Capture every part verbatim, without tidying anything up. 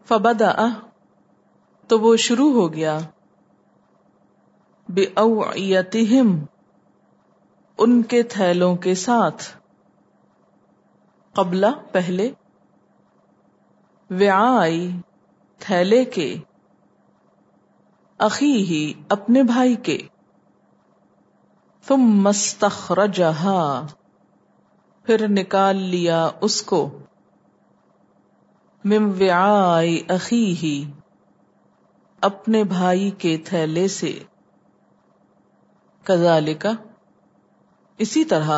فبدأ تو وہ شروع ہو گیا بِأَوْعِيَتِهِمْ ان کے تھیلوں کے ساتھ، قبلہ پہلے، وعائی تھیلے کے، اخیہ اپنے بھائی کے، ثم استخرجها پھر نکال لیا اس کو، من وعائی اخیہ اپنے بھائی کے تھیلے سے، کذالک اسی طرح،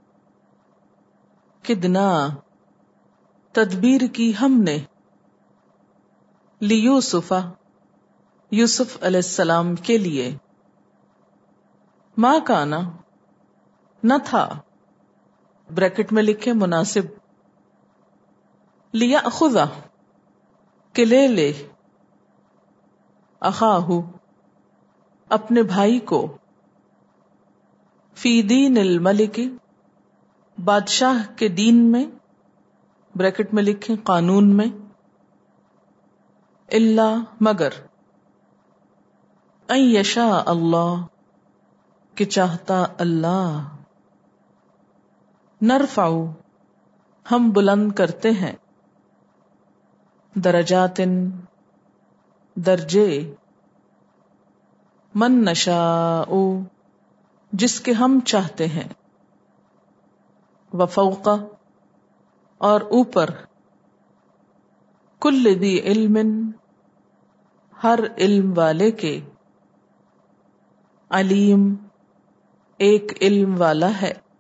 کدنا تدبیر کی ہم نے، لیوسف یوسف علیہ السلام کے لیے، ما کانا نہ تھا، بریکٹ میں لکھے مناسب، لیأخذ کہ لے لے، اخاہ اپنے بھائی کو، فی دین الملک بادشاہ کے دین میں، بریکٹ میں لکھیں قانون میں، الا مگر، ان یشاء اللہ کہ چاہتا اللہ، نرفع ہم بلند کرتے ہیں، درجات درجے، من نشاء جس کے ہم چاہتے ہیں، وفوق اور اوپر، کل ذی علم ہر علم والے کے، علیم ایک علم والا ہے،